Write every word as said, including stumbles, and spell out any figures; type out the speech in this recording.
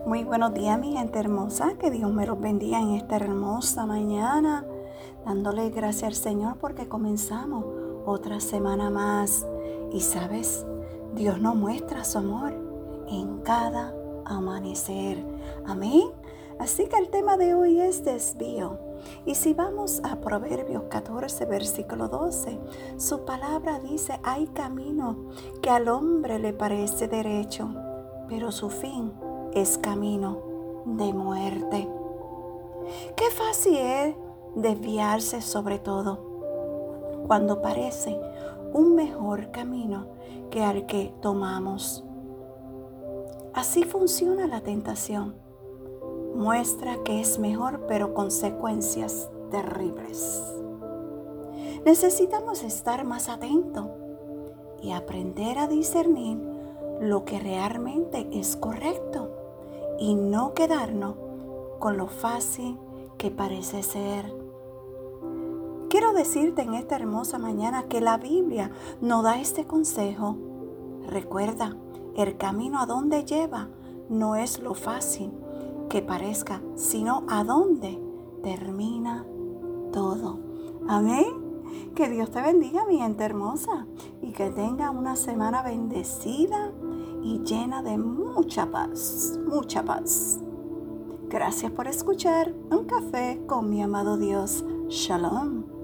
Muy buenos días, mi gente hermosa. Que Dios me los bendiga en esta hermosa mañana. Dándole gracias al Señor porque comenzamos otra semana más. Y sabes, Dios nos muestra su amor en cada amanecer. Amén. Así que el tema de hoy es desvío. Y si vamos a Proverbios catorce, versículo doce, su palabra dice: hay camino que al hombre le parece derecho, pero su fin es camino de muerte. Qué fácil es desviarse, sobre todo cuando parece un mejor camino que al que tomamos. Así funciona la tentación. Muestra que es mejor, pero consecuencias terribles. Necesitamos estar más atentos y aprender a discernir lo que realmente es correcto y no quedarnos con lo fácil que parece ser. Quiero decirte en esta hermosa mañana que la Biblia nos da este consejo. Recuerda, el camino a donde lleva no es lo fácil que parezca, sino a donde termina todo. Amén. Que Dios te bendiga, mi gente hermosa, y que tenga una semana bendecida y llena de mucha paz, mucha paz. Gracias por escuchar Un Café con mi amado Dios. Shalom.